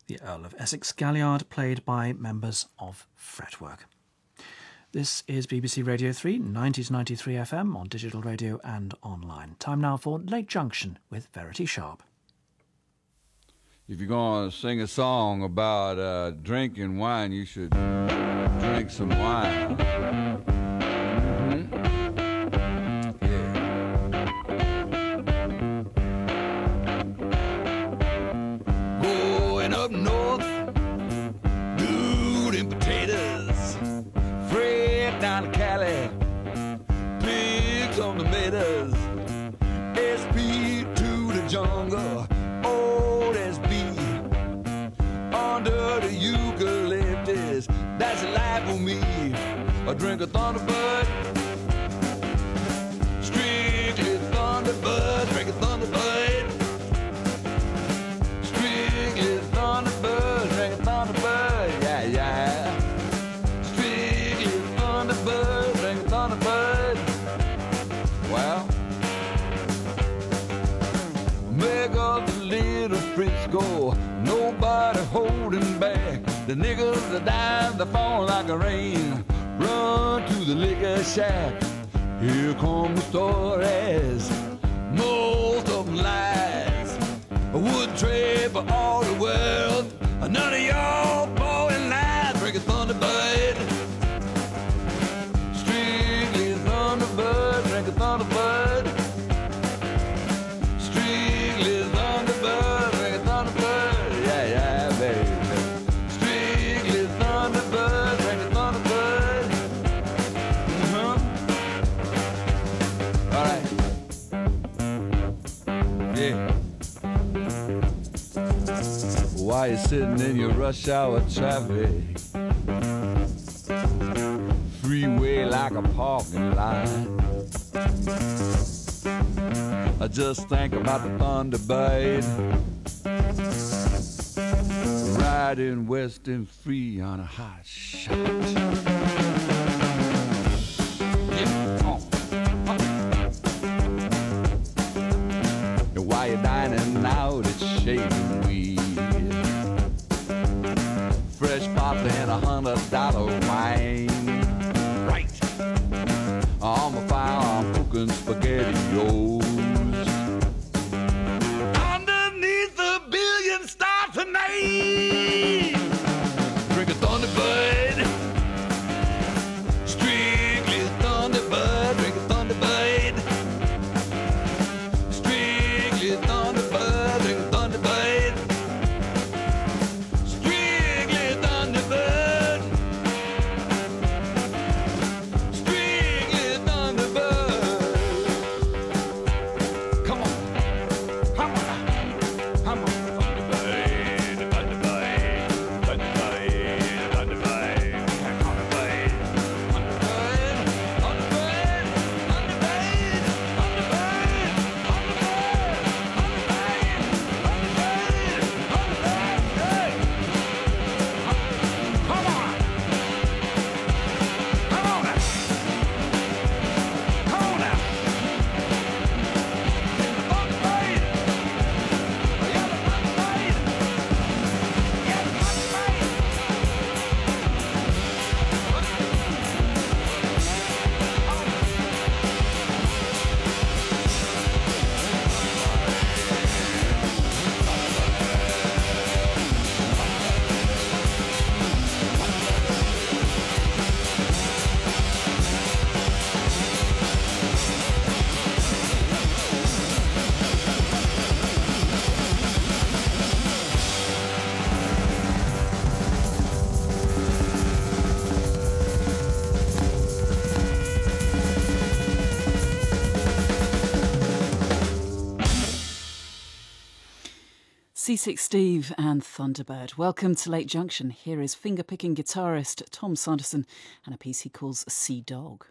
the Earl of Essex Galliard, played by members of Fretwork. This is BBC Radio 3, 90 to 93 FM on digital radio and online. Time now for Late Junction with Verity Sharp. If you're going to sing a song about drinking wine, you should drink some wine. Going up north, dude and potatoes. Fred down to Cali, pigs on the meadows. SP to the jungle, old SB under the eucalyptus. That's a life for me. I drink a Thunderbird, strictly Thunderbird, drink a Thunderbird, strictly Thunderbird, drink a Thunderbird, yeah, yeah. Strictly Thunderbird, drink a Thunderbird. Well, make up the little Frisco, nobody holding back. The niggas are dying, they fall like a rain. Run to the liquor shack. Here come the stories, most of them lies. I would trade for all the world. None of y'all blowing lies. Drink a Thunderbird, strictly Thunderbird, drink a Thunderbird, strictly Thunderbird, drink a Thunderbird, yeah, yeah, baby. Strictly Thunderbird, drink a Thunderbird. All right. Yeah. While you're sitting in your rush hour traffic, freeway like a parking lot, I just think about the Thunderbird, riding west and free on a hot shot. Yeah, and while you're dining out, it's shaving weed, fresh pop and $100 wine. Right. On my fire, I'm cooking SpaghettiOs underneath the billion star tonight. Drink a Thunderbird, strictly Thunderbird, drink a Thunderbird, strictly Thunderbird, drink a Thunderbird, strictly Thunderbird, strictly Thunderbird. Come on, come on, come on. Thunderbird, Thunderbird, Thunderbird, Thunderbird, Thunderbird, Thunderbird, Thunderbird, Thunderbird, Thunderbird, come on, come on now, come on now, Thunderbird, yeah, the Thunderbird, yeah, the Thunderbird. C6 Steve and Thunderbird. Welcome to Late Junction. Here is finger-picking guitarist Tom Sanderson and a piece he calls Sea Dog.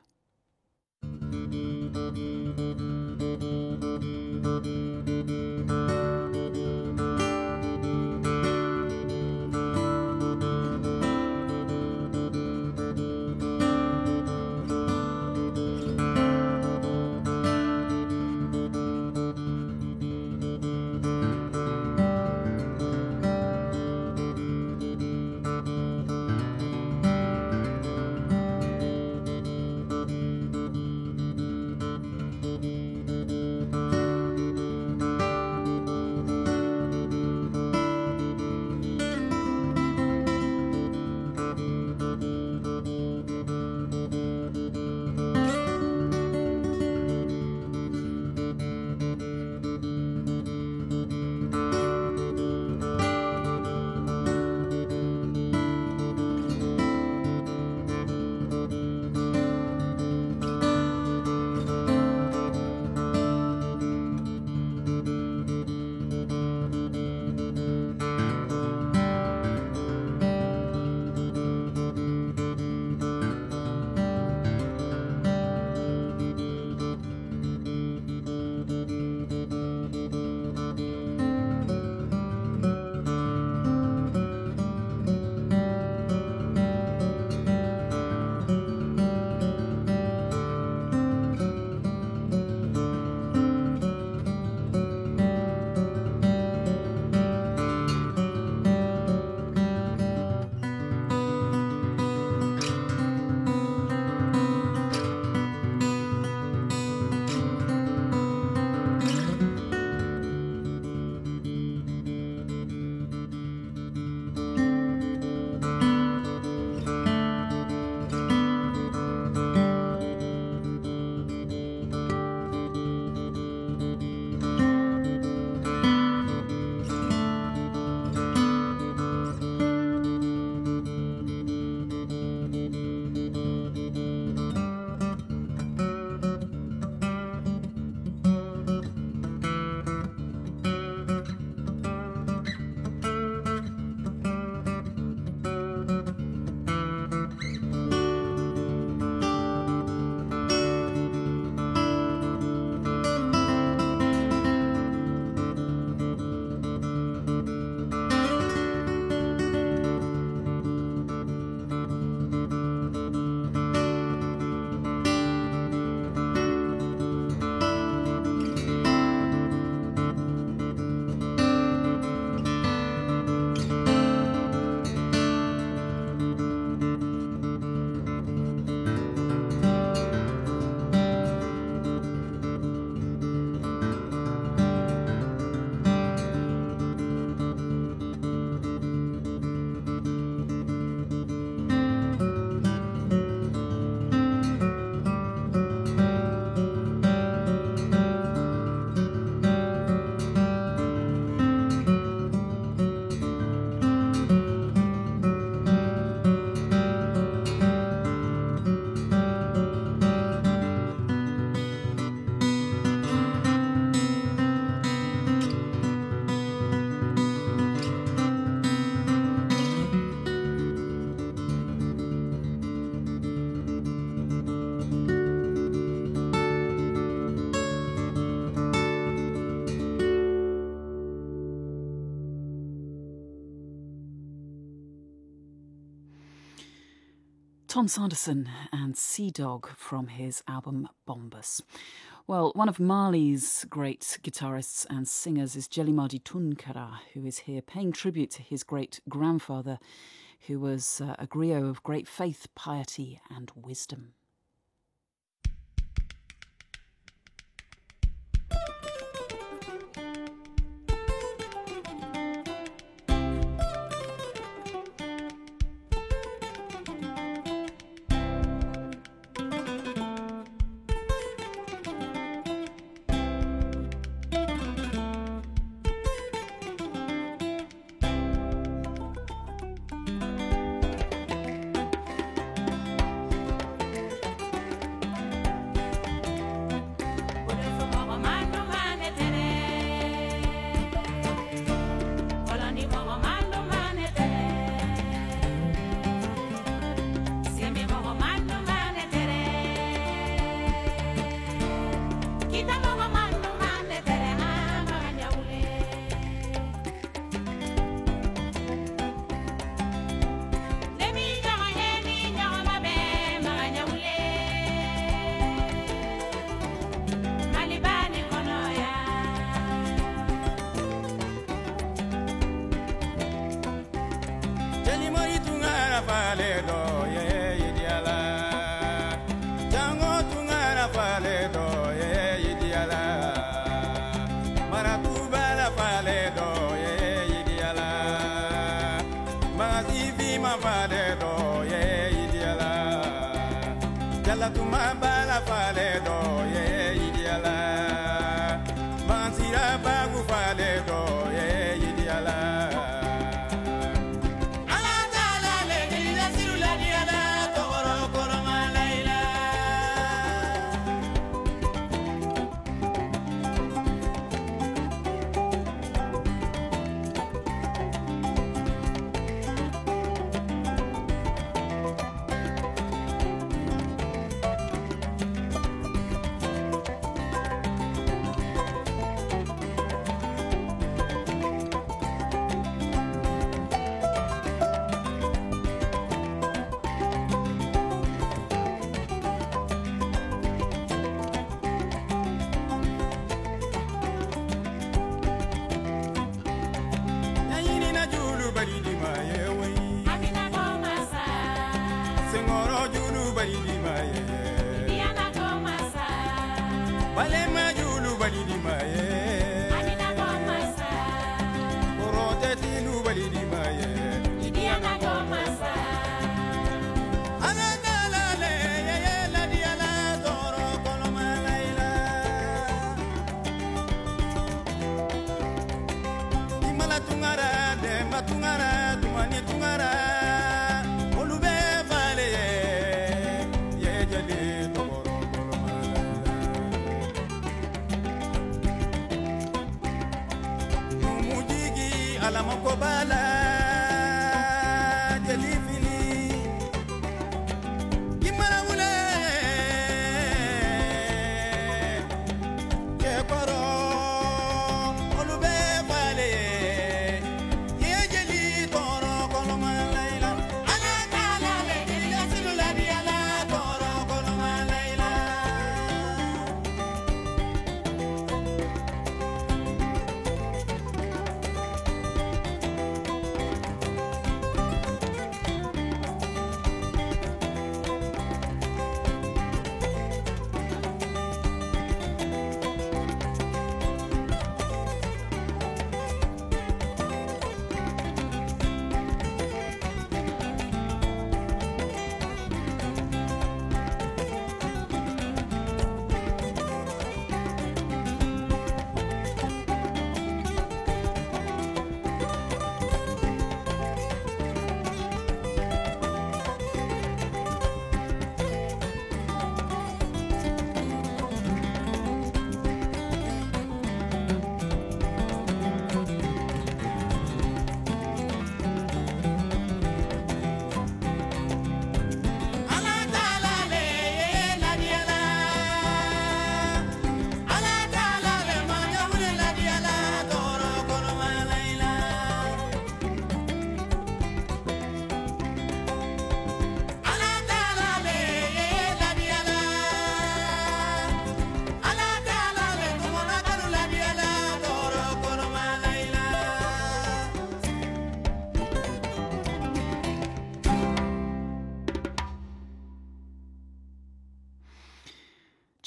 Tom Sanderson and Sea Dog from his album Bombas. Well, one of Mali's great guitarists and singers is Jelimadi Tunkara, who is here paying tribute to his great-grandfather, who was a griot of great faith, piety and wisdom.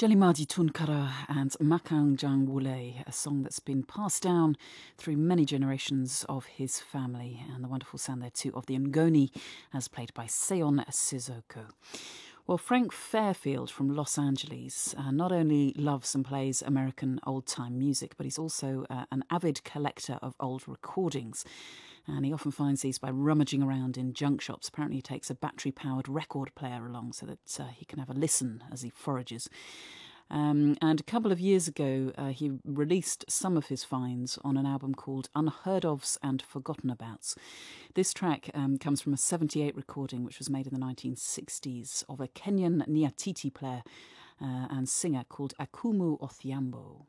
Jelimadi Tunkara and Makangjang Wule, a song that's been passed down through many generations of his family, and the wonderful sound there too of the Ngoni, as played by Seon Sissoko. Well, Frank Fairfield from Los Angeles not only loves and plays American old-time music, but he's also an avid collector of old recordings. And he often finds these by rummaging around in junk shops. Apparently he takes a battery-powered record player along so that he can have a listen as he forages. And a couple of years ago, he released some of his finds on an album called Unheard Ofs and Forgotten Abouts. This track comes from a 78 recording which was made in the 1960s of a Kenyan Nyatiti player and singer called Akumu Othiambo.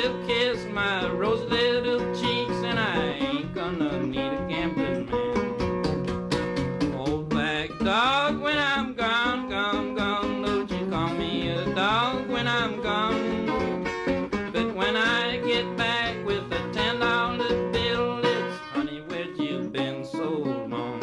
will kiss my rosy little cheeks, and I ain't gonna need a gambling man. Old black dog, when I'm gone, gone, gone, don't you call me a dog when I'm gone. But when I get back with a $10 bill, it's honey, where'd you been so long?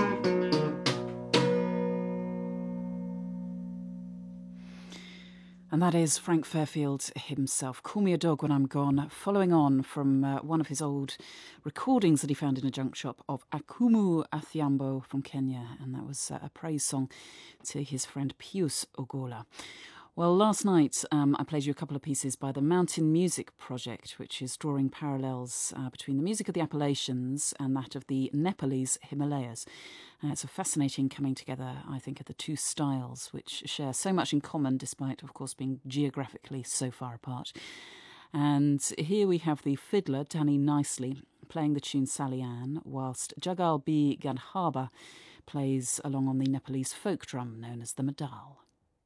And that is Frank Fairfield himself. Call Me a Dog When I'm Gone, following on from one of his old recordings that he found in a junk shop of Akumu Athiambo from Kenya. And that was a praise song to his friend Pius Ogola. Well, last night I played you a couple of pieces by the Mountain Music Project, which is drawing parallels between the music of the Appalachians and that of the Nepalese Himalayas. It's a fascinating coming together, I think, of the two styles, which share so much in common, despite, of course, being geographically so far apart. And here we have the fiddler, Danny Nicely, playing the tune Sally Ann, whilst Jagal B. Gandharba plays along on the Nepalese folk drum known as the madal.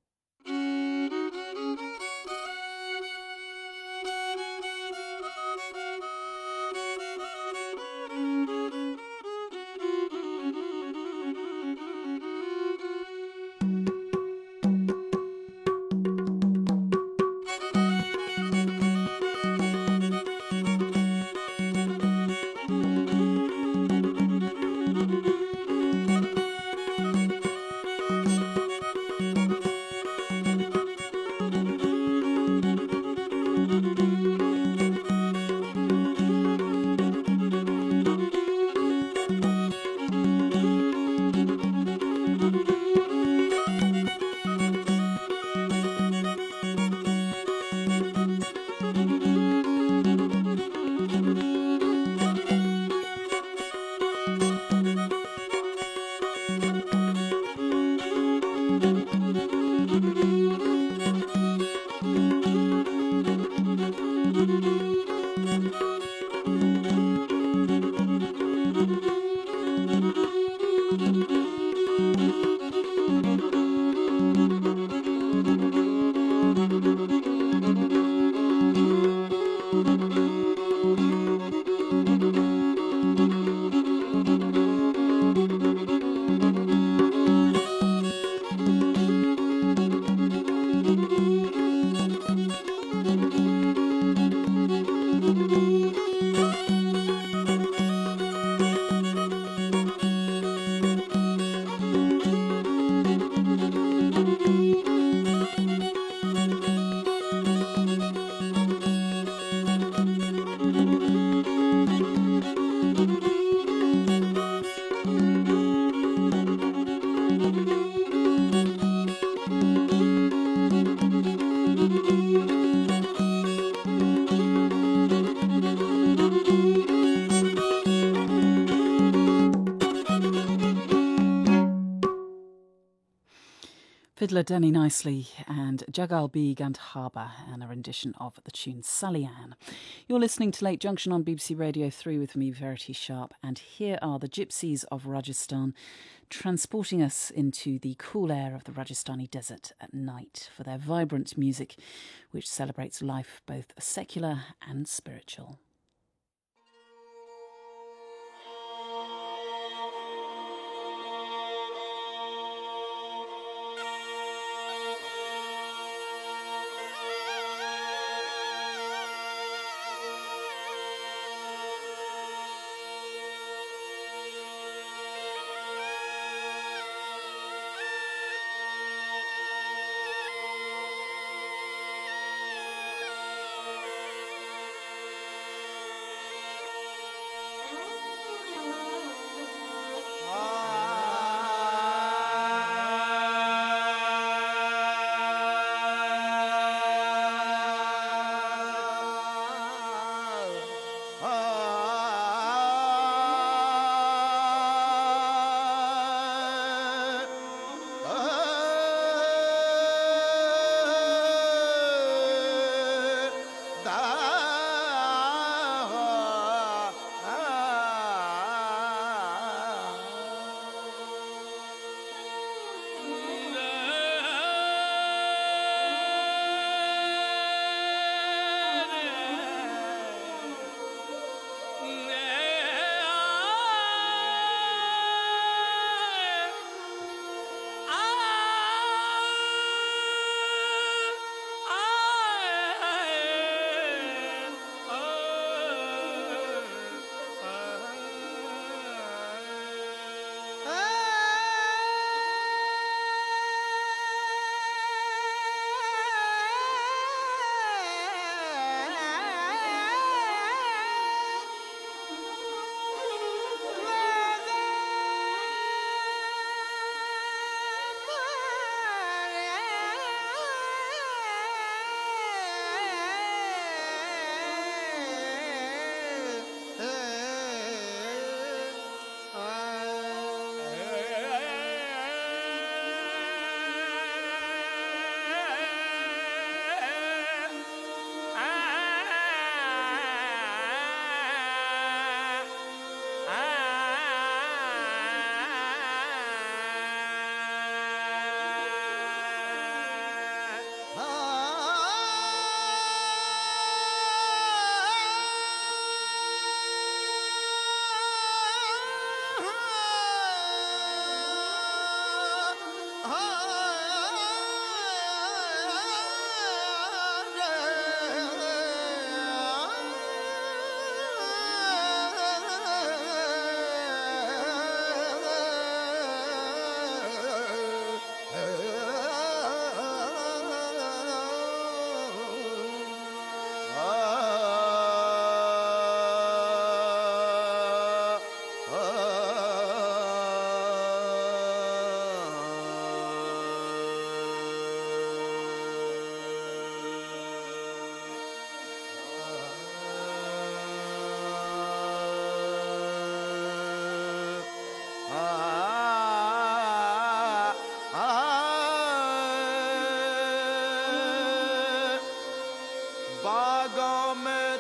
Fiddler Danny Nicely and Jagal B. Gandharba and a rendition of the tune Sally Ann. You're listening to Late Junction on BBC Radio 3 with me, Verity Sharp, and here are the Gypsies of Rajasthan transporting us into the cool air of the Rajasthani desert at night for their vibrant music, which celebrates life both secular and spiritual.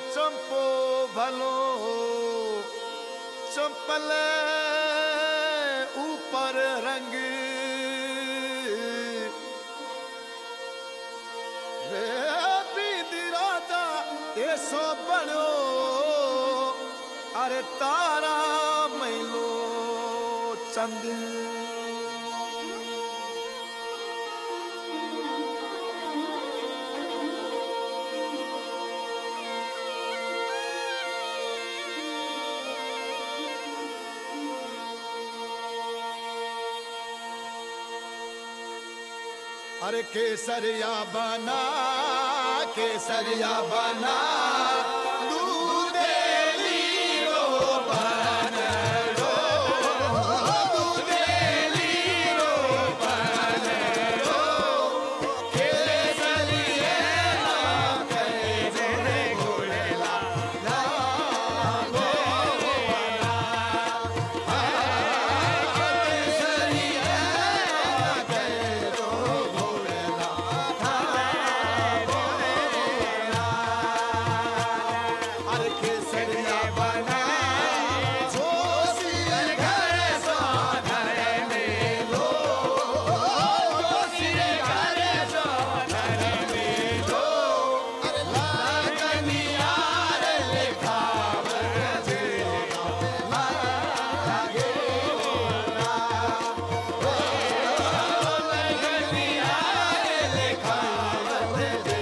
चंपो भलो चंपल ऊपर रंग बीदी राजा ऐसो बनो अरे तारा मैलो चंद अरे केसरिया बना दूधे लीरो बन रो दूधे लीरो बन रो केसरिया कैसे घोड़ेला ना गोवना केसरिया कैसो घोड़ेला अरे केसरिया बना जोशी घर सो घर में लो जोशी घर सो घर में लो अरे लागनिया रे लिखावत जे लागे ना लागनिया रे लिखावत जे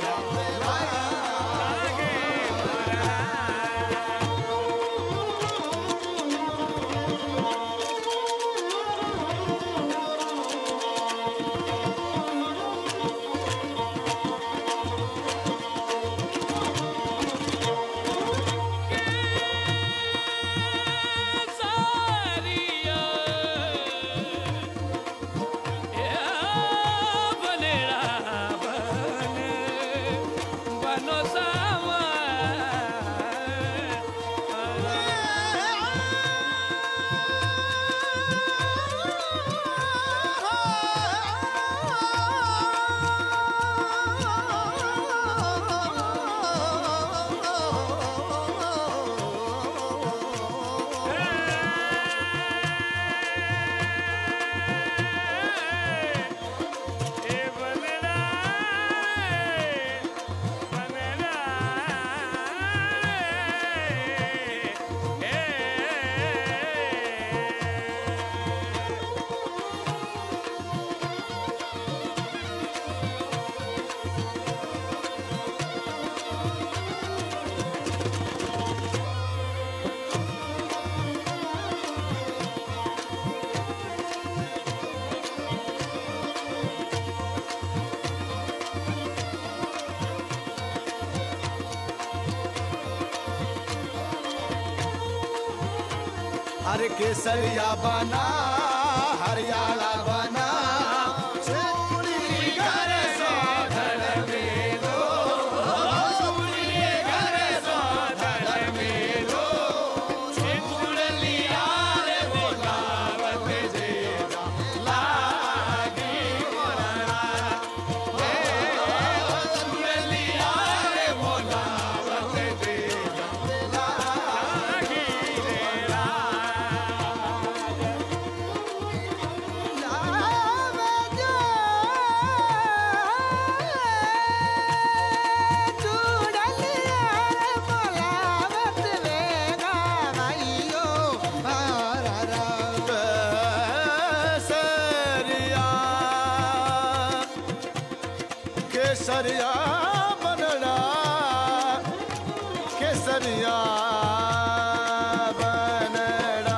अरे केसरिया बना हरियाणा बना चूड़ी घर सो घर में लो चूड़ी घर सो घर में लो चूड़लिया रे बोलावत जे लागी मोरा चूड़लिया रे बोलावत जे लागी केसरिया बनड़ा केसरिया बनड़ा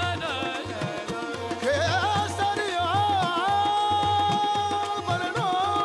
केसरिया बनड़ा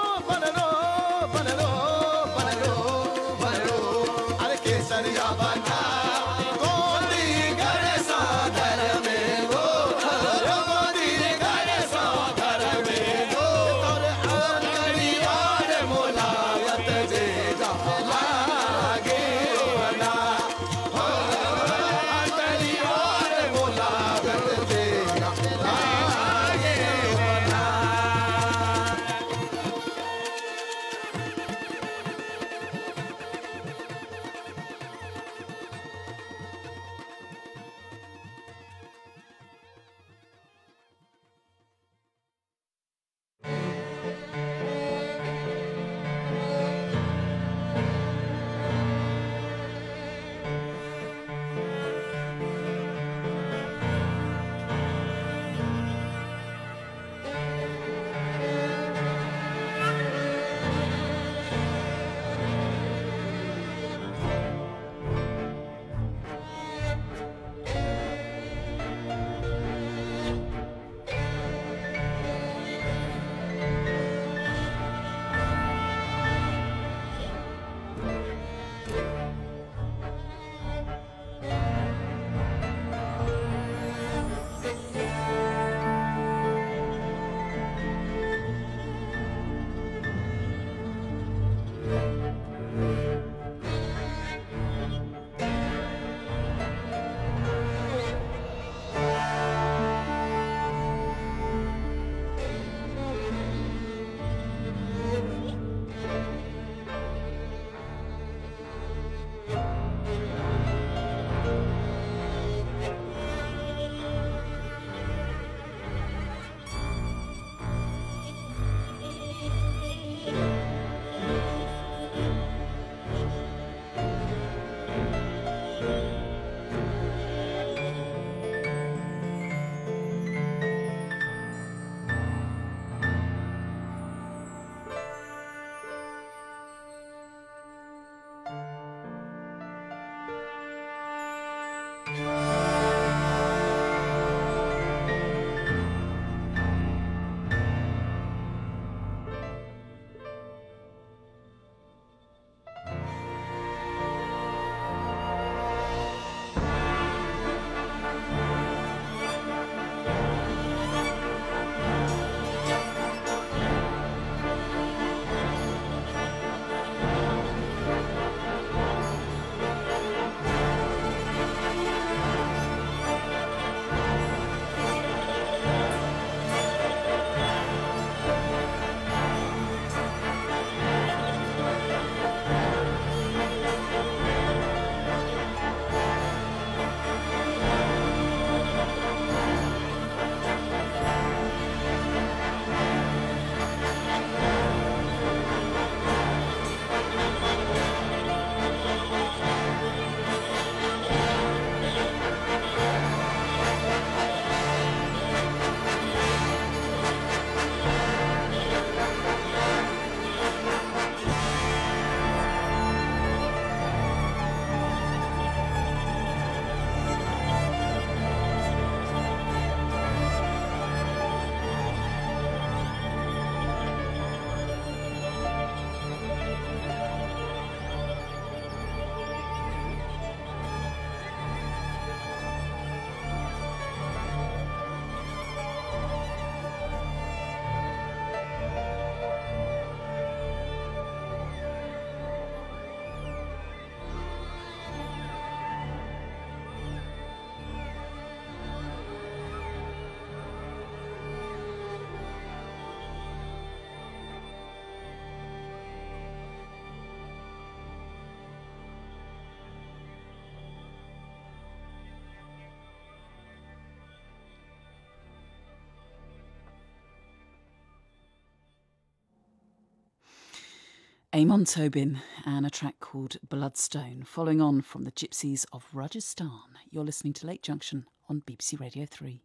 Amon Tobin and a track called Bloodstone, following on from the Gypsies of Rajasthan. You're listening to Lake Junction on BBC Radio 3.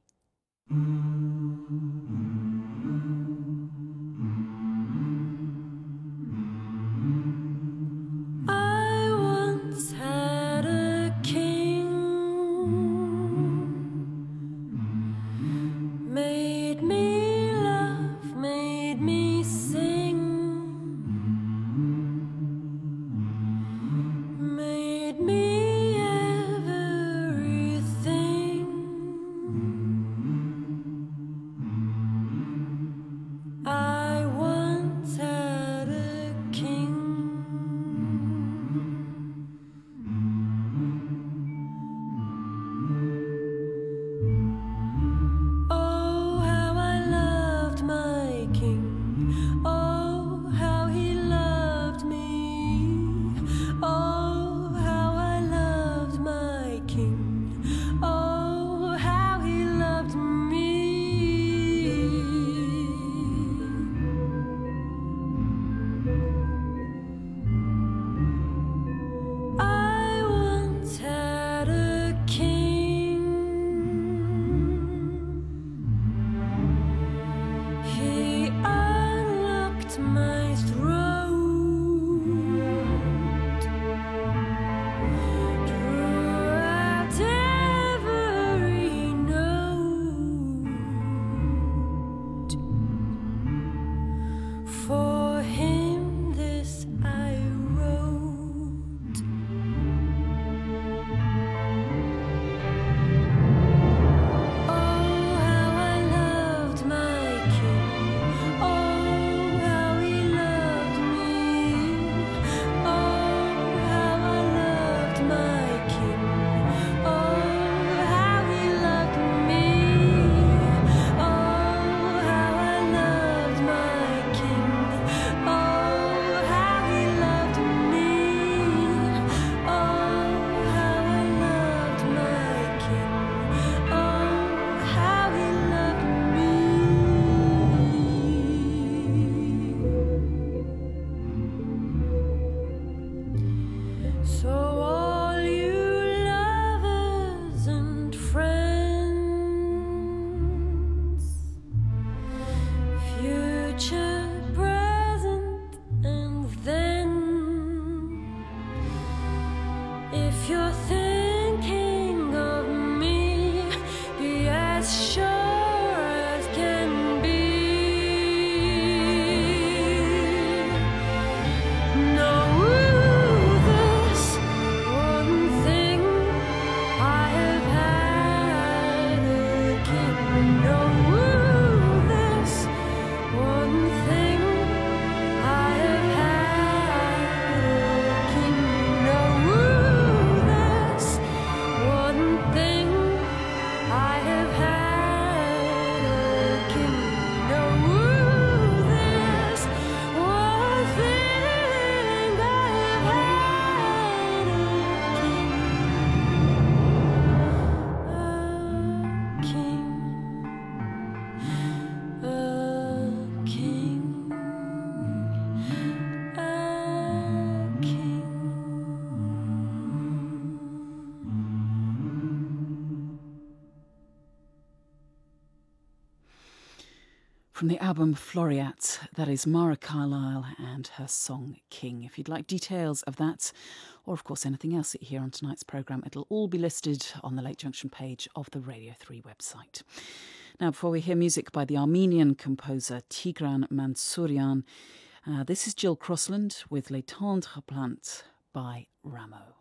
I once had a king, made me laugh, made me sing, made me everything. I once had a king. Oh, how I loved my king. Oh, how he loved me. Oh, how I loved my king. Oh, how he loved me. I once had a king. He unlocked my throat, drew out every note. For him this I wrote. Oh, how I loved my king. Oh, how he loved me. Oh, how I loved my king. Oh, how he loved me. Oh, how I loved my king. Oh, how he loved me. Oh, how I loved my king. Oh, how he loved me. So all you lovers and friends, future, present, and then, if you're thinking of me, be as sure as can be. Know this one thing, I have had a king. Know this one thing, I have had a king. Know this one thing, I have had a king. Know this one thing, I have had a king. A king. A king. From the album Floriat, that is Mara Carlyle and her song King. If you'd like details of that, or of course anything else that you hear on tonight's programme, it'll all be listed on the Lake Junction page of the Radio 3 website. Now, before we hear music by the Armenian composer Tigran Mansourian, this is Jill Crossland with Les Tendres Plantes by Rameau.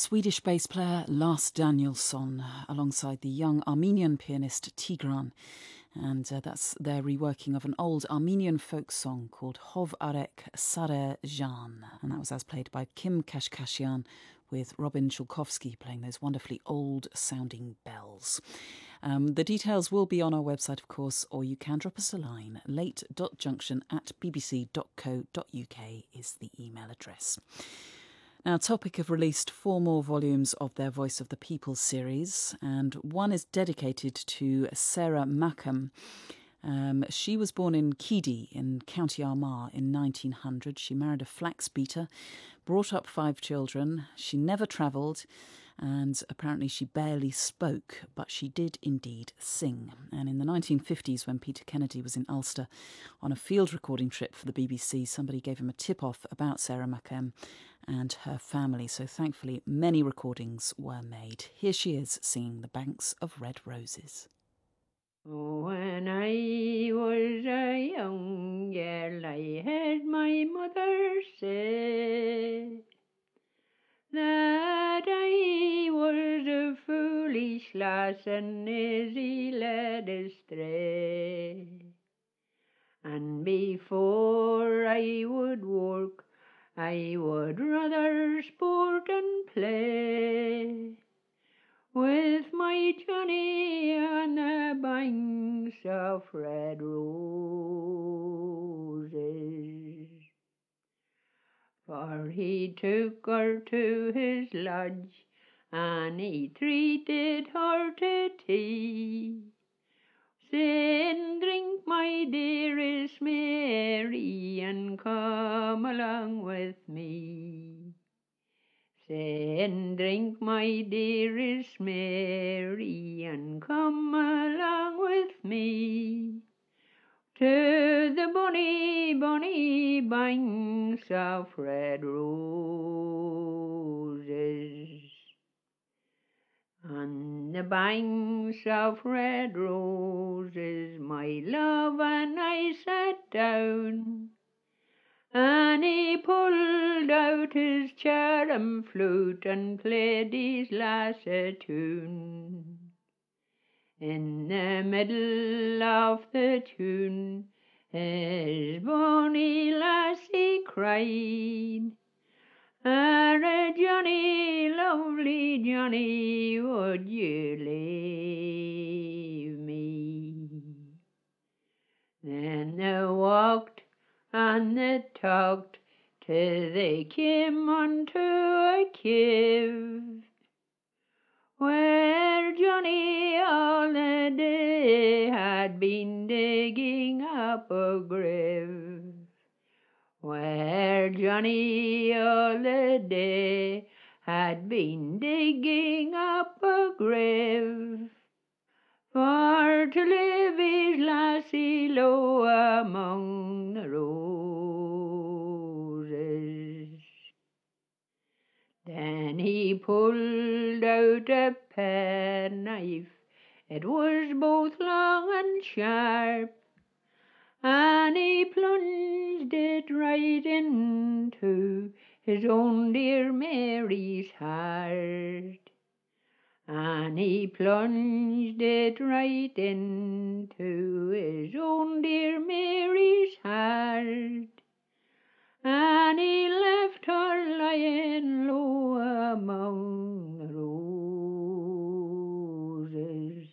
Swedish bass player Lars Danielsson alongside the young Armenian pianist Tigran. And that's their reworking of an old Armenian folk song called Hov Arek Sare Jan. And that was as played by Kim Kashkashian with Robin Chulkovsky playing those wonderfully old-sounding bells. The details will be on our website, of course, or you can drop us a line. late.junction@bbc.co.uk is the email address. Now, Topic have released 4 more volumes of their Voice of the People series, and one is dedicated to Sarah Mackham. She was born in Keady in County Armagh in 1900. She married a flax beater, brought up 5 children. She never travelled, and apparently she barely spoke, but she did indeed sing. And in the 1950s, when Peter Kennedy was in Ulster on a field recording trip for the BBC, somebody gave him a tip-off about Sarah Mackham and her family. So thankfully, many recordings were made. Here she is singing The Banks of Red Roses. When I was a young girl, I heard my mother say that I was a foolish lass and easy led astray. And before I would work, I would rather sport and play with my Johnny on the banks of red roses. For he took her to his lodge and he treated her to tea, saying, "Drink, my dearest Mary, and come along with me." Saying, "Drink, my dearest Mary, and come along with me to the bonny, bonny banks of red roses." On the banks of red roses, my love and I sat down, and he pulled out his charum flute and played his lass a tune. In the middle of the tune, his bonny lassie cried, "Ah, Johnny, lovely Johnny, would you leave me?" Then they walked and they talked till they came unto a cave, where Johnny all the day had been digging up a grave. Where Johnny all the day had been digging up a grave, for to leave his lassie low among the roses. Then he pulled out a penknife, it was both long and sharp, and he plunged it right into his own dear Mary's heart. And he plunged it right into his own dear Mary's heart, and he left her lying low among the roses.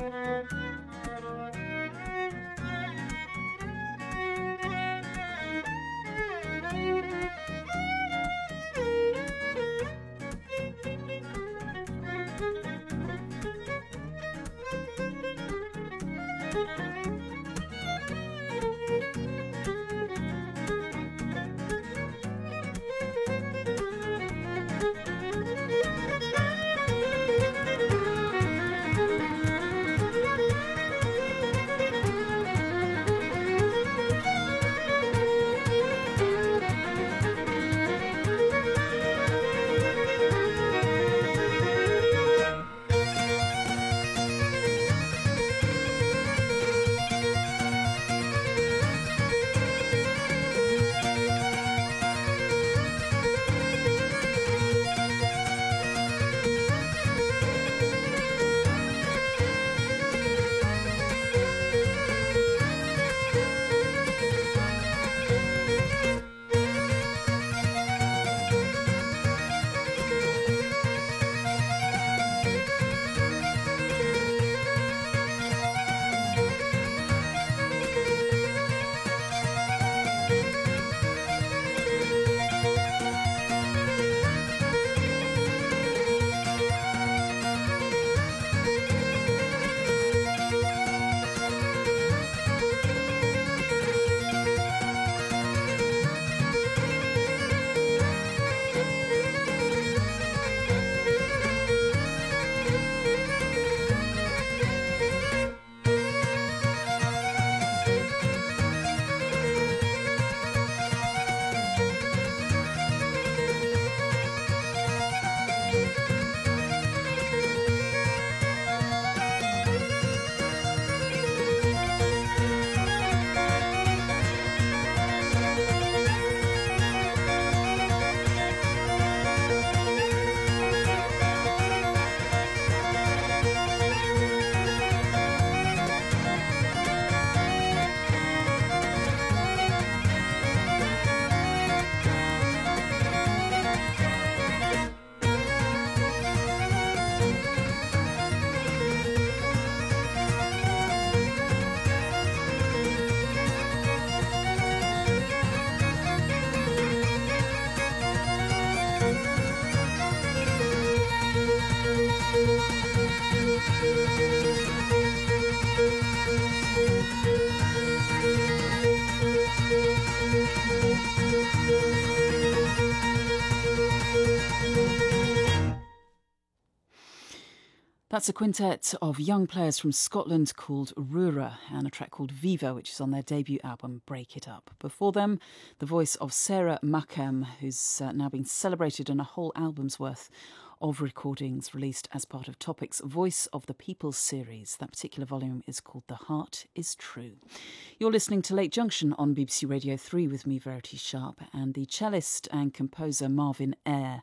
That's a quintet of young players from Scotland called Rura and a track called Viva, which is on their debut album Break It Up. Before them, the voice of Sarah Mackham, who's now been celebrated in a whole album's worth of recordings released as part of Topic's Voice of the People series. That particular volume is called The Heart is True. You're listening to Late Junction on BBC Radio 3 with me, Verity Sharp, and the cellist and composer Marvin Ayre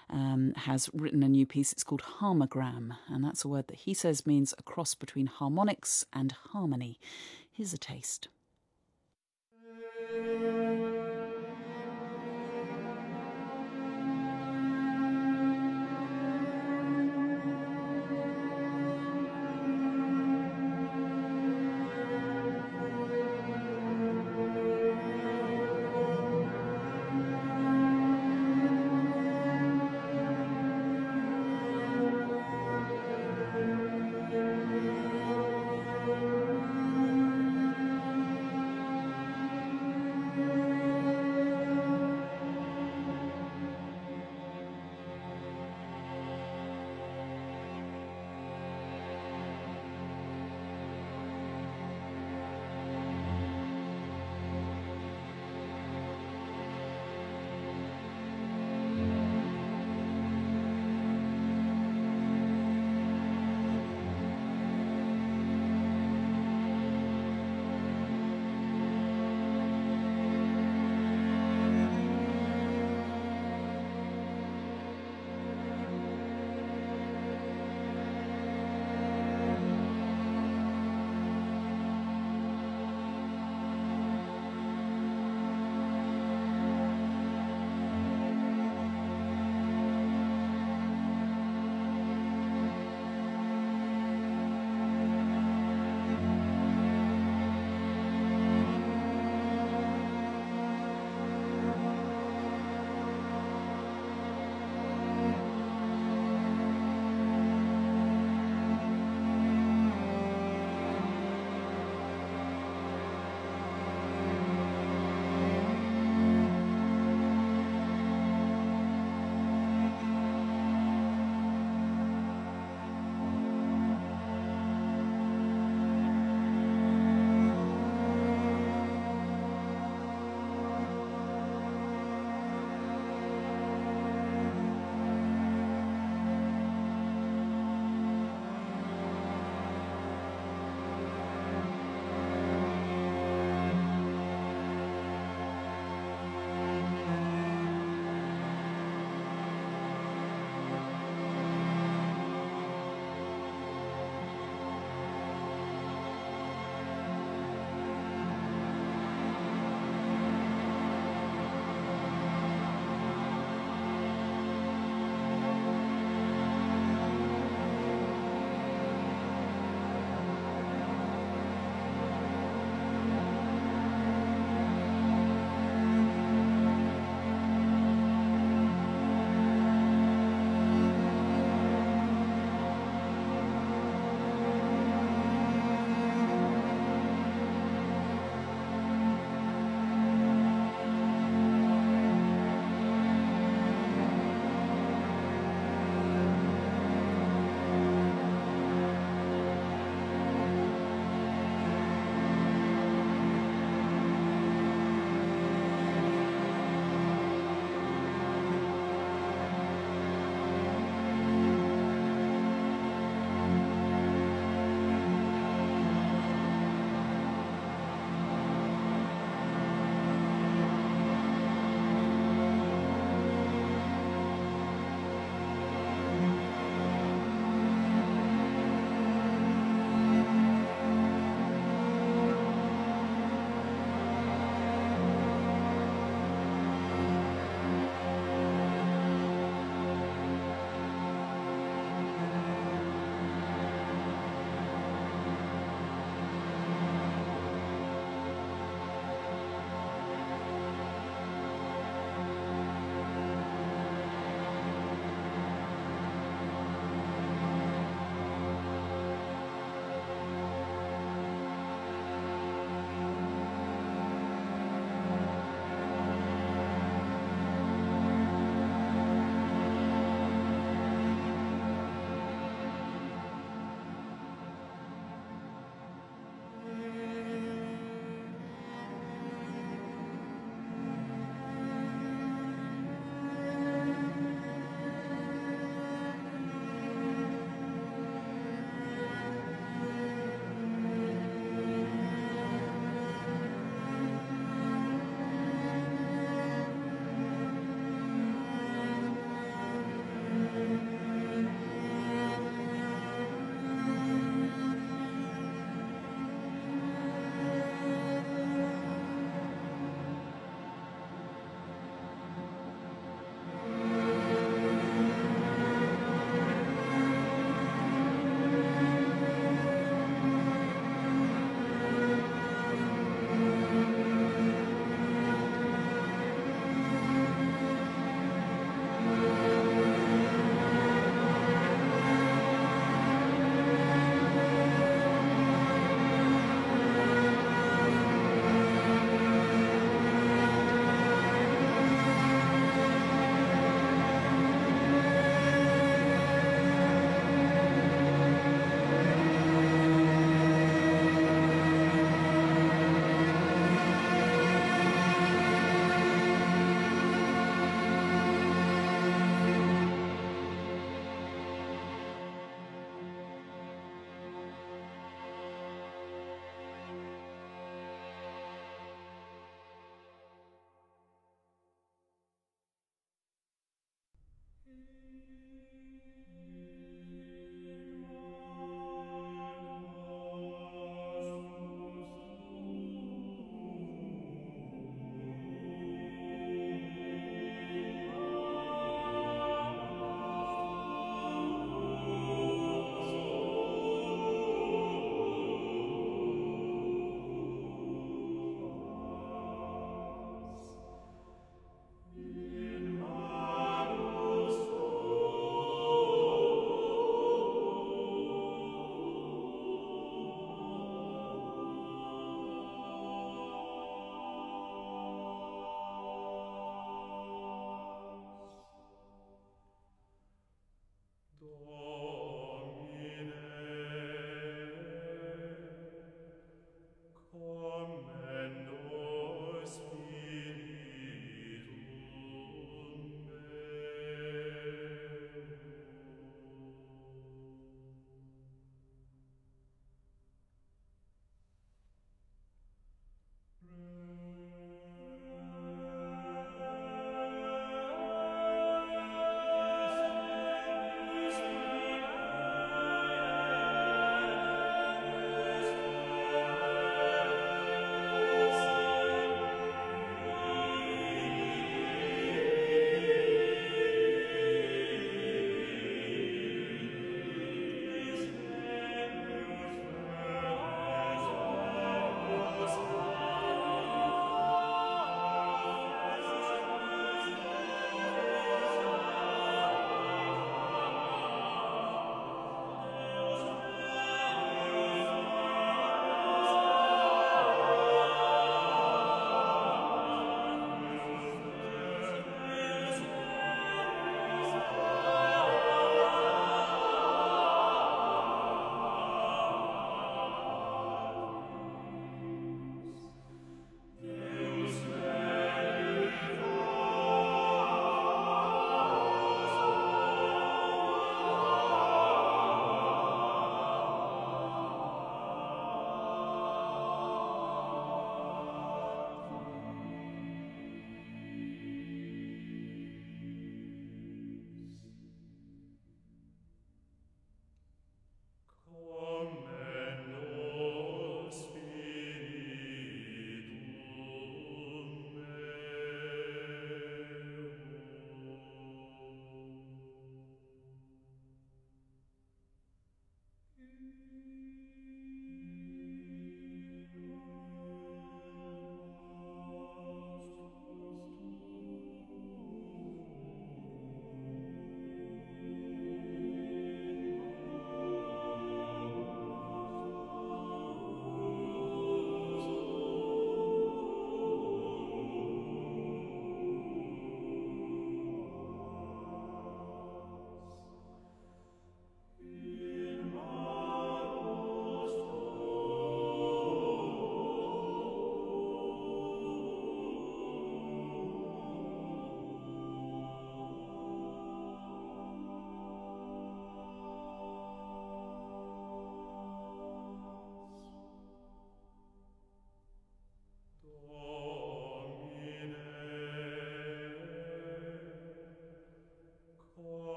has written a new piece. It's called Harmogram, and that's a word that he says means a cross between harmonics and harmony. Here's a taste.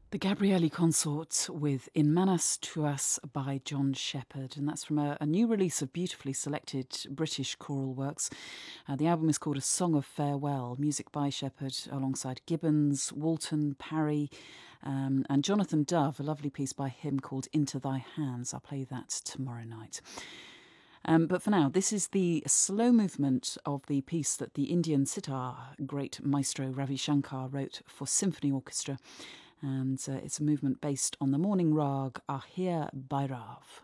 The Gabrielli Consort with In Manas Tuas by John Shepherd, and that's from a new release of beautifully selected British choral works. The album is called A Song of Farewell, music by Shepherd alongside Gibbons, Walton, Parry, and Jonathan Dove, a lovely piece by him called Into Thy Hands. I'll play that tomorrow night. But for now, this is the slow movement of the piece that the Indian sitar great maestro Ravi Shankar wrote for symphony orchestra. And it's a movement based on the morning rag Ahir Bhairav.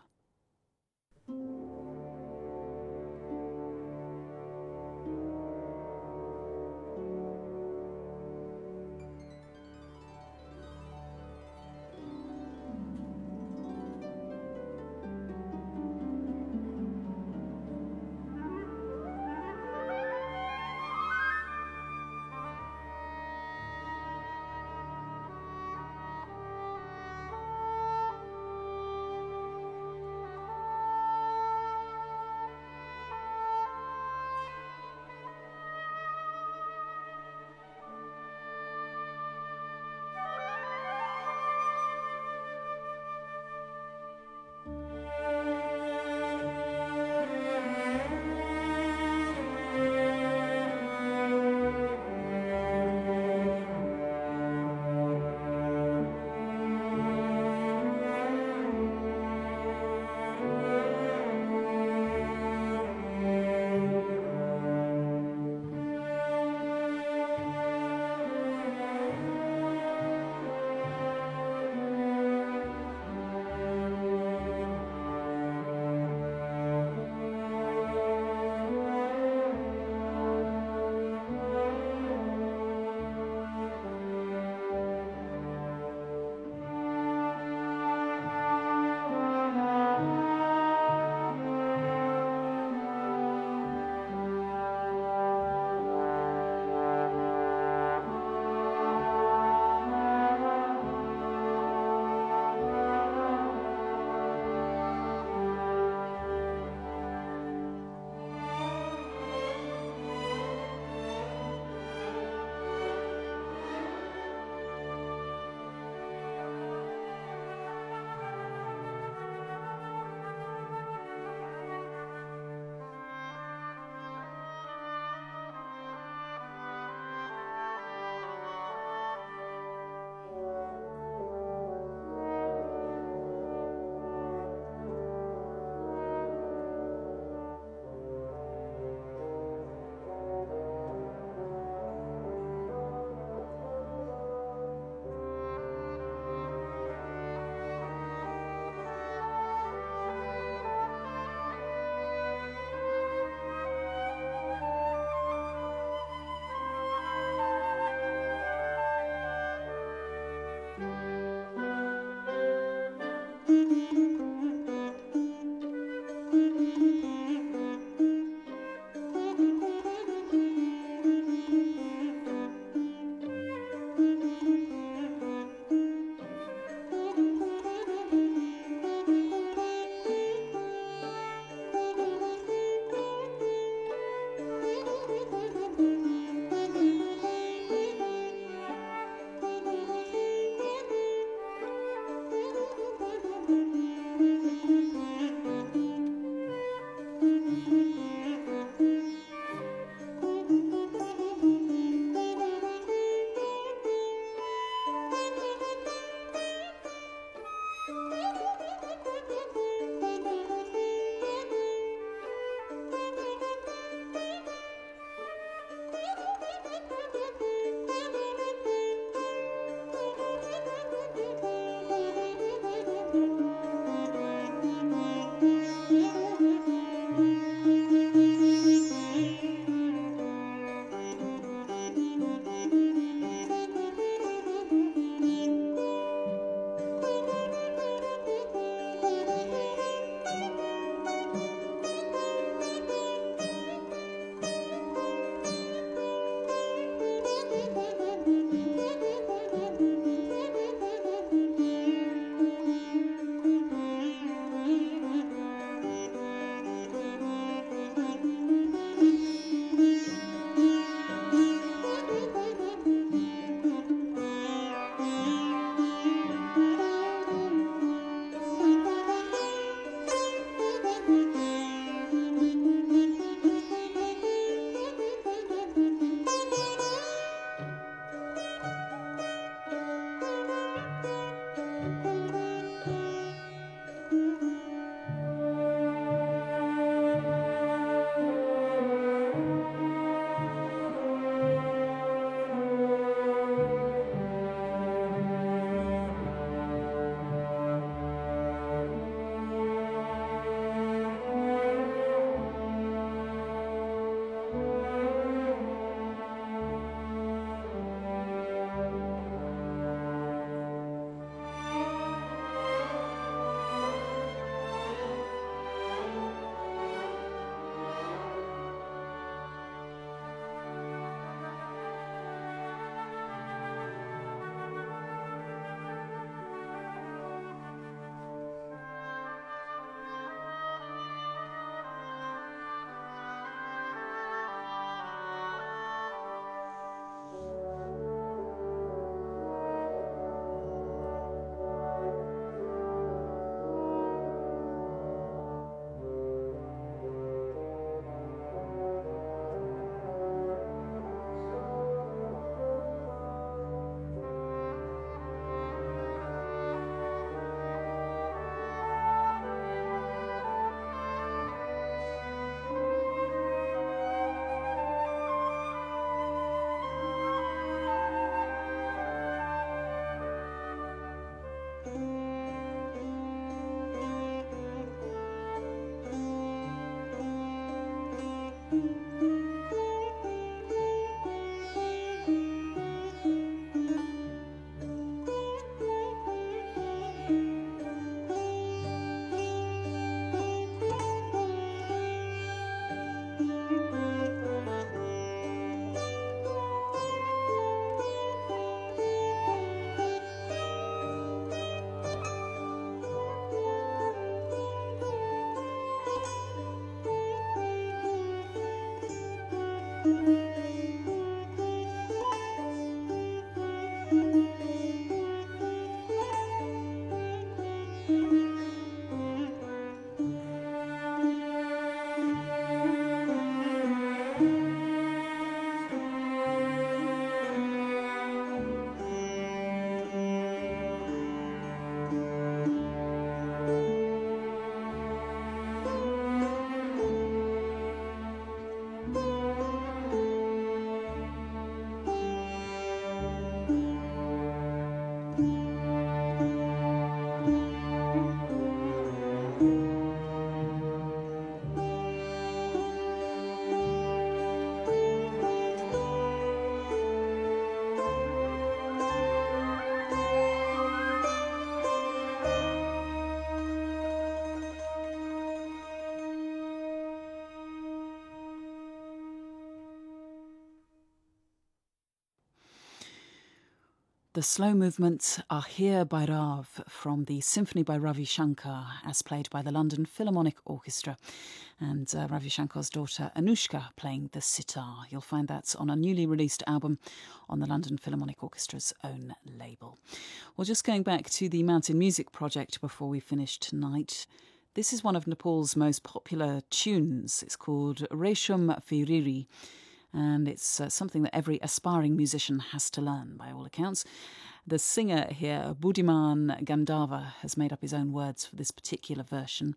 The slow movements are Here Bhairav from the Symphony by Ravi Shankar, as played by the London Philharmonic Orchestra, and Ravi Shankar's daughter Anushka playing the sitar. You'll find that on a newly released album on the London Philharmonic Orchestra's own label. Well, just going back to the Mountain Music Project before we finish tonight, this is one of Nepal's most popular tunes. It's called Resham Firiri, and it's something that every aspiring musician has to learn, by all accounts. The singer here, Buddhiman Gandharva, has made up his own words for this particular version,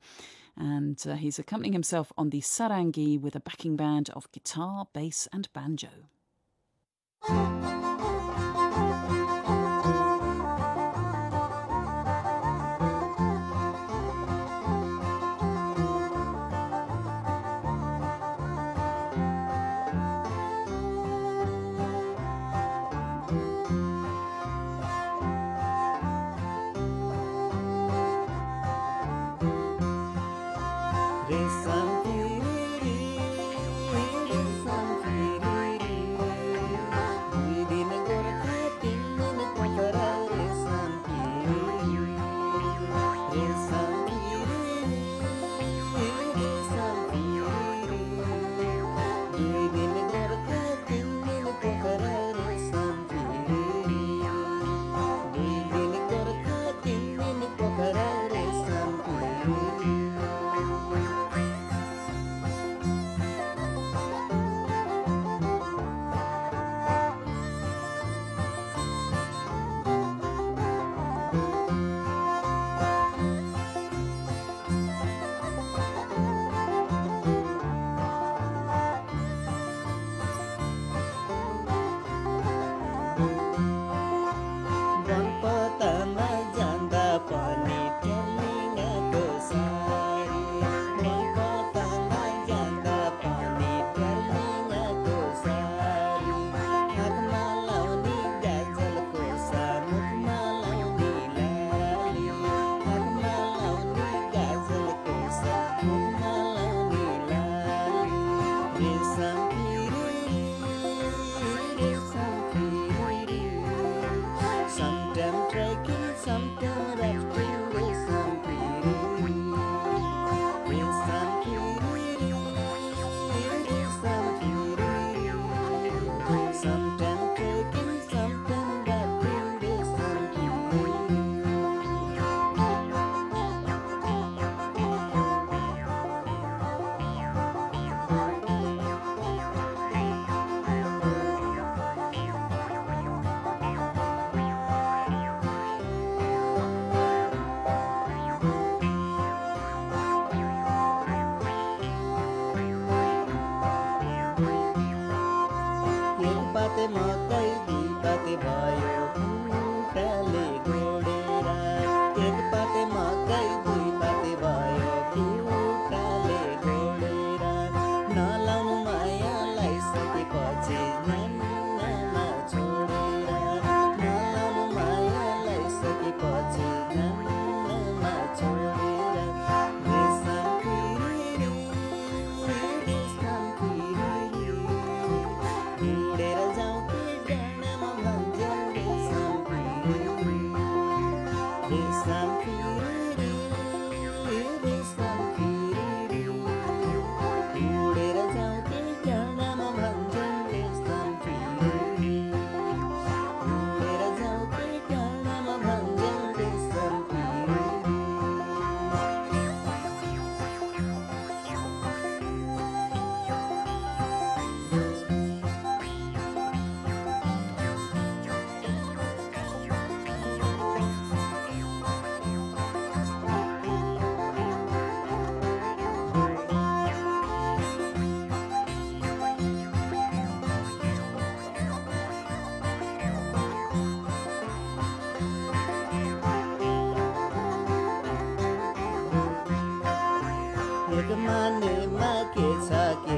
and he's accompanying himself on the sarangi with a backing band of guitar, bass and banjo. Didi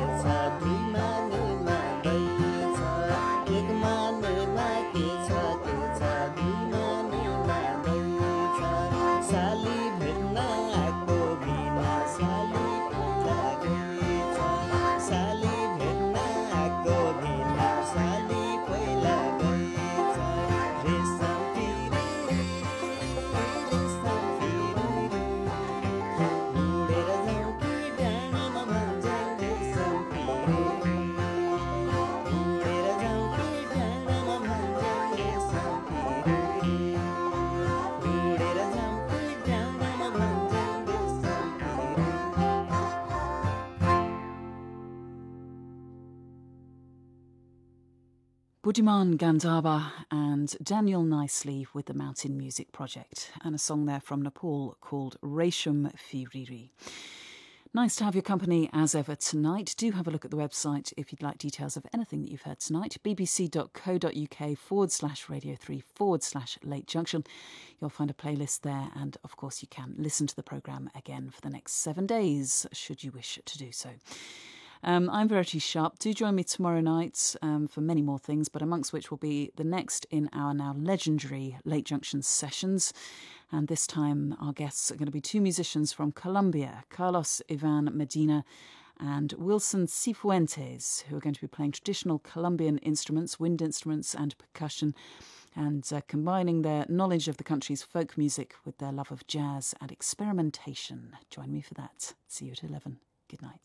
Budiman Gandhaba and Daniel Nicely with the Mountain Music Project, and a song there from Nepal called Resham Firiri. Nice to have your company as ever tonight. Do have a look at the website if you'd like details of anything that you've heard tonight. bbc.co.uk/radio3/Late Junction. You'll find a playlist there, and of course you can listen to the programme again for the next 7 days, should you wish to do so. I'm Verity Sharp. Do join me tomorrow night for many more things, but amongst which will be the next in our now legendary Late Junction sessions. And this time our guests are going to be two musicians from Colombia, Carlos Ivan Medina and Wilson Cifuentes, who are going to be playing traditional Colombian instruments, wind instruments and percussion, and combining their knowledge of the country's folk music with their love of jazz and experimentation. Join me for that. See you at 11. Good night.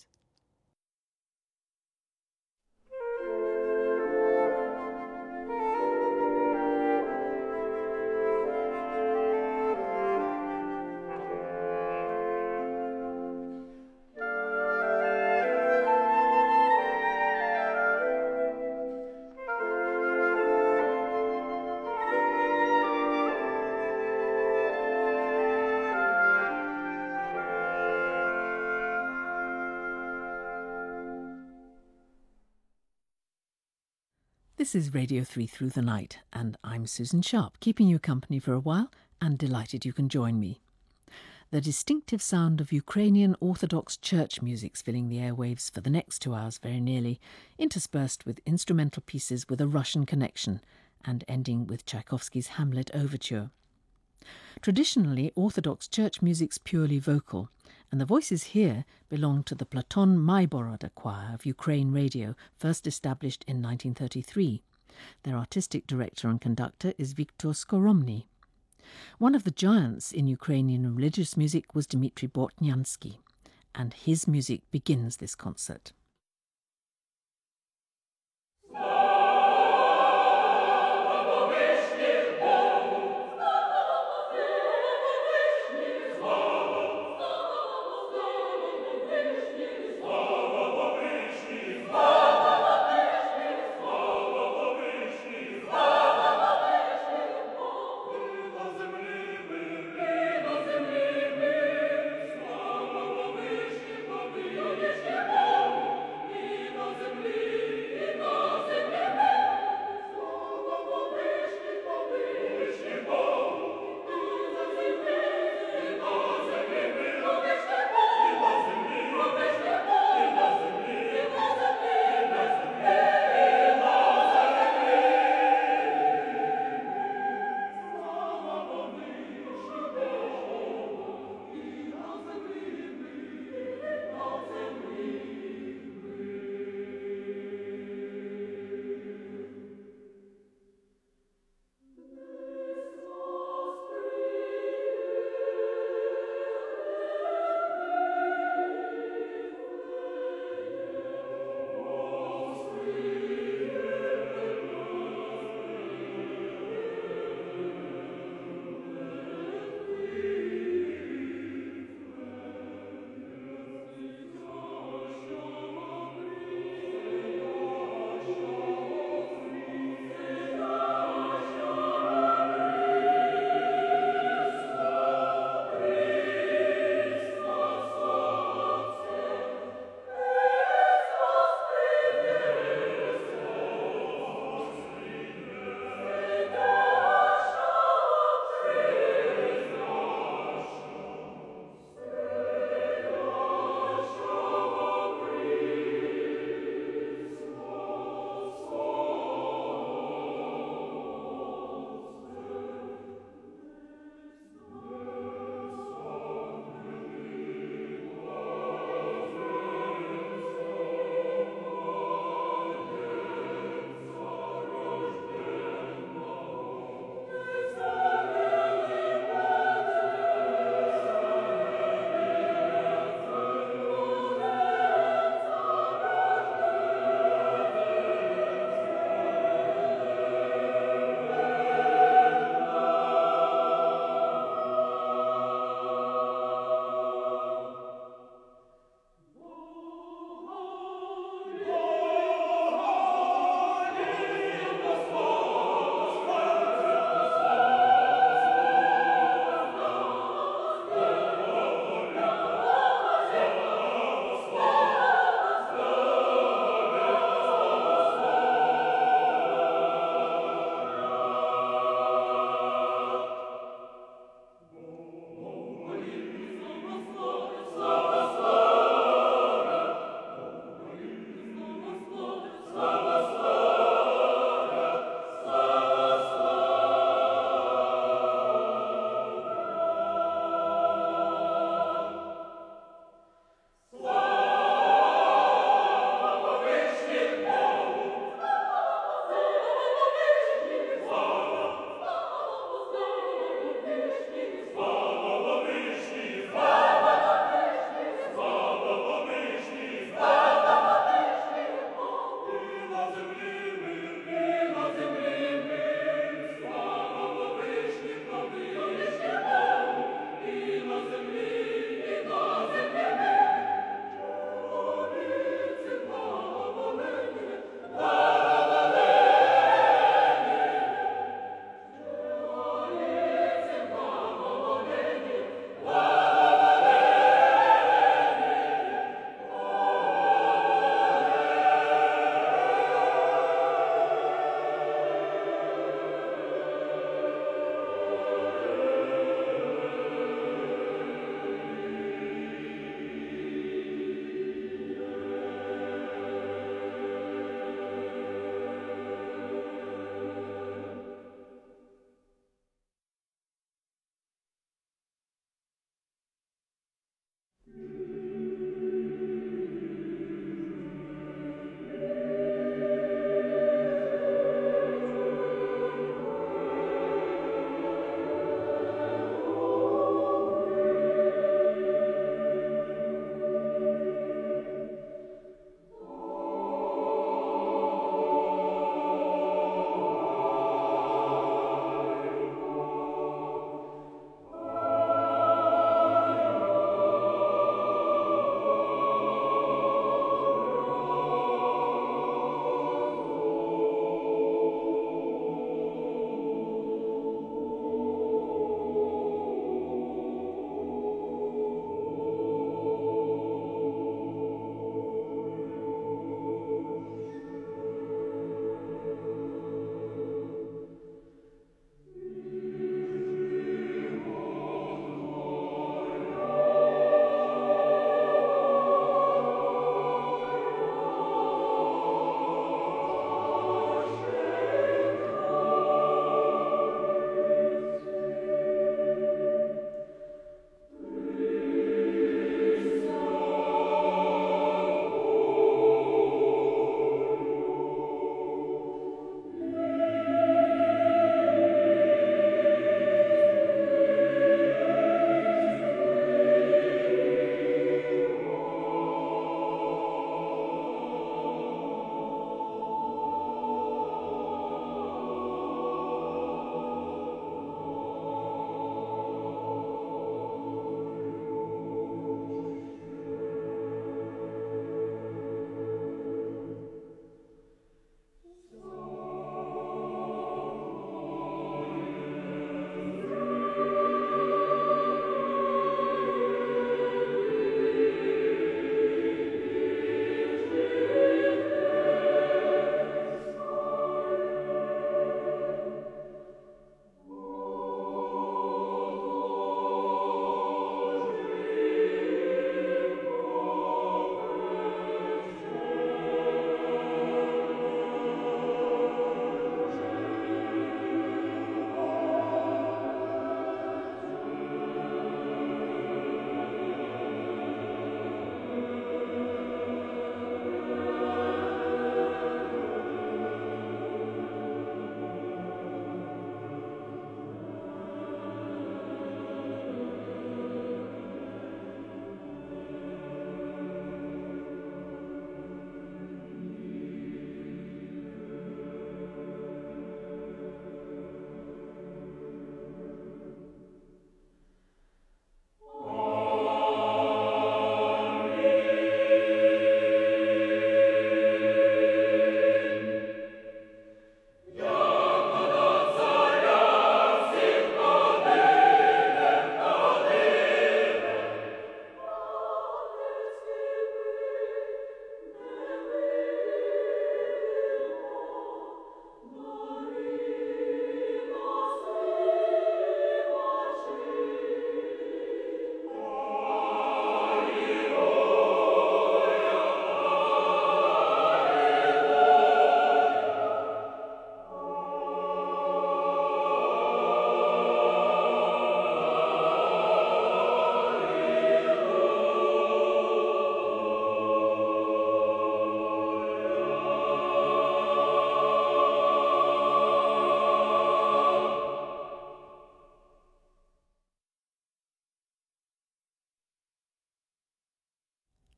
This is Radio 3 Through the Night, and I'm Susan Sharp, keeping you company for a while, and delighted you can join me. The distinctive sound of Ukrainian Orthodox church music's filling the airwaves for the next 2 hours very nearly, interspersed with instrumental pieces with a Russian connection, and ending with Tchaikovsky's Hamlet Overture. Traditionally, Orthodox church music's purely vocal, and the voices here belong to the Platon Maiboroda Choir of Ukraine Radio, first established in 1933. Their artistic director and conductor is Viktor Skoromny. One of the giants in Ukrainian religious music was Dmitry Bortnyansky, and his music begins this concert.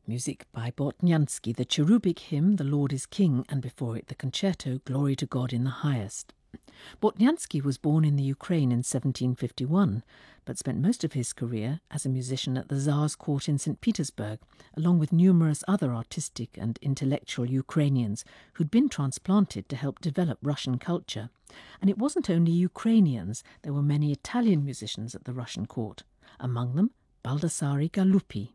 Music by Bortniansky, the cherubic hymn The Lord is King, and before it the concerto Glory to God in the Highest. Bortniansky was born in the Ukraine in 1751, but spent most of his career as a musician at the Tsar's court in St. Petersburg, along with numerous other artistic and intellectual Ukrainians who'd been transplanted to help develop Russian culture. And it wasn't only Ukrainians, there were many Italian musicians at the Russian court, among them Baldassare Galuppi.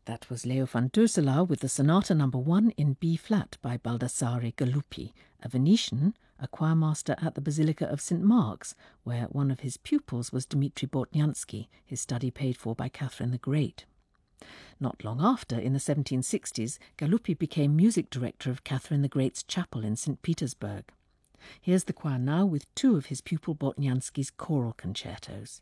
That was Leo van Doorselaar with the Sonata No. 1 in B-flat by Baldassare Galuppi, a Venetian, a choirmaster at the Basilica of St. Mark's, where one of his pupils was Dmitri Bortniansky, his study paid for by Catherine the Great. Not long after, in the 1760s, Galuppi became music director of Catherine the Great's chapel in St. Petersburg. Here's the choir now with two of his pupil Bortniansky's choral concertos.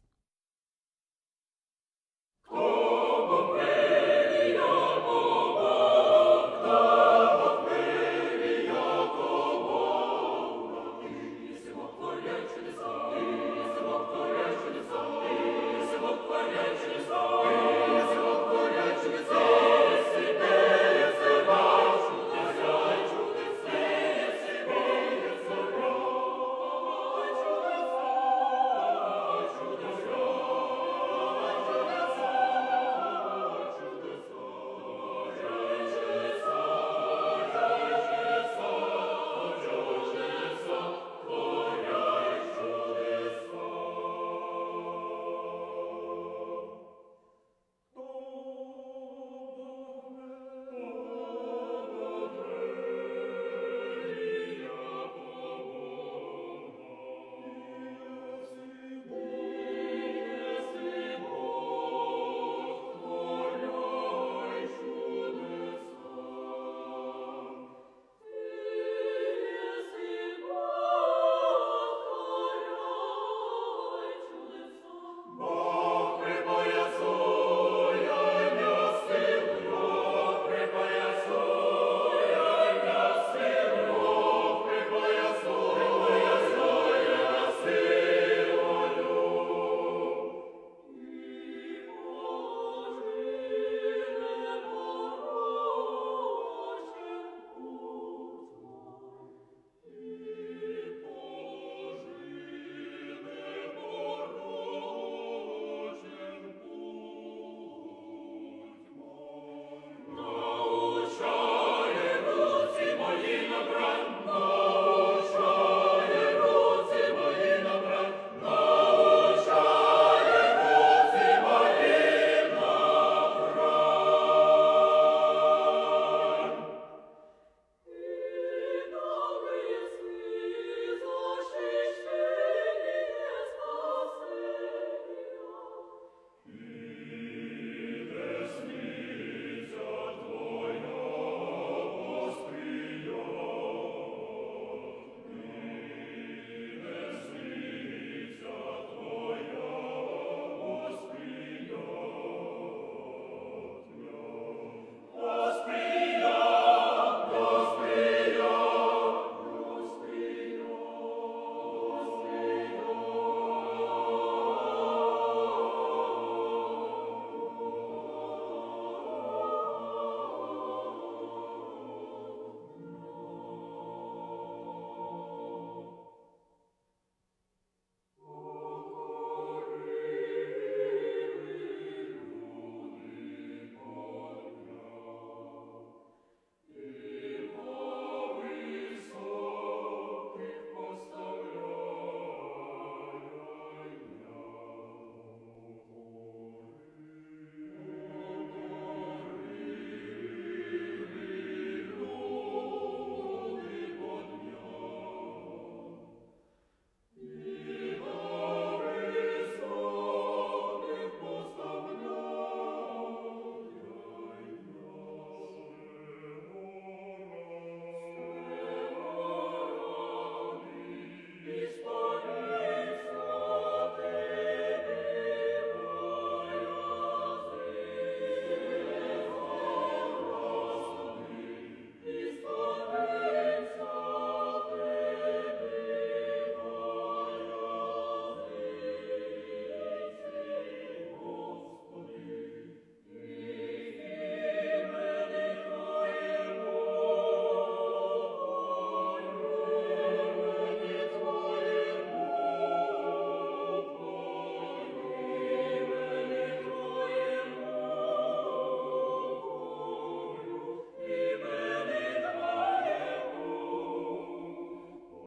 Ciao,